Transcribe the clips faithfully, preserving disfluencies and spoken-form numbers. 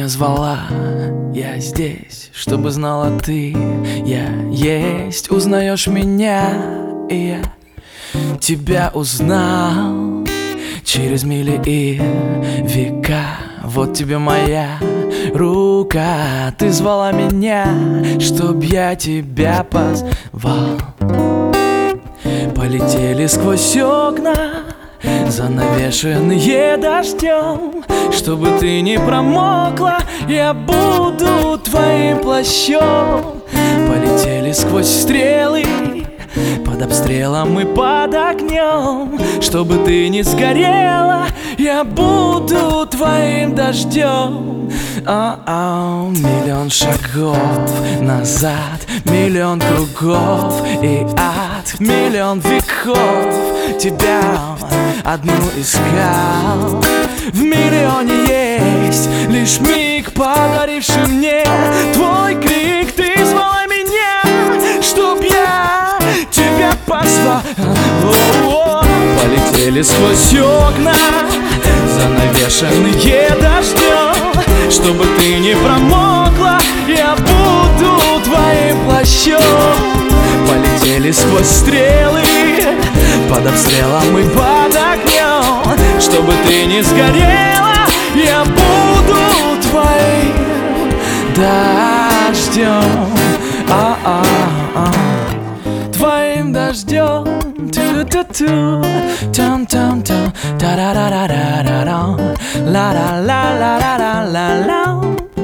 меня звала, я здесь, чтобы знала ты. Я есть, узнаешь меня, и я тебя узнал через мили и века. Вот тебе моя рука, ты звала меня, чтоб я тебя позвал. Полетели сквозь окна, занавешенные дождем. Чтобы ты не промокла, я буду твоим плащом. Полетели сквозь стрелы, под обстрелом и под огнем. Чтобы ты не сгорела, я буду твоим дождем. А-а, миллион шагов назад, миллион кругов и ад, миллион веков тебя одну искал. В миллионе есть лишь миг, подаривший мне твой крик. Ты звала меня, чтоб я тебя позвал. О-о-о. Полетели сквозь окна, занавешенные дождем. Чтобы ты не промокла, я буду твоим плащом. Полетели сквозь стрелы, под обстрелом и под огнем. Чтобы ты не сгорела, я буду твоим дождем. А-а-а, твоим дождем. Ту-ту-ту, там-там-там, та-ра-ра-ра-ра-ра-ра, ла-ла-ла-ла-ла-ла-ла-ла.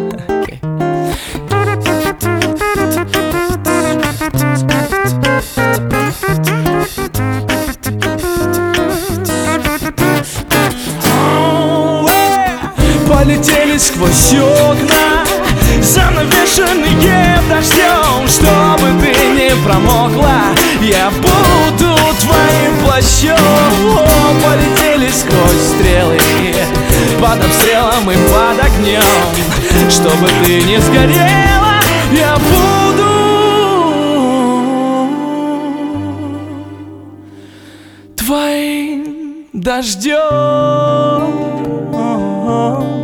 Полетели сквозь окна, занавешенные дождем. Чтобы ты не промокла, я буду твоим плащом. О, полетели сквозь стрелы, под обстрелом и под огнем. Чтобы ты не сгорела, я буду твоим дождем.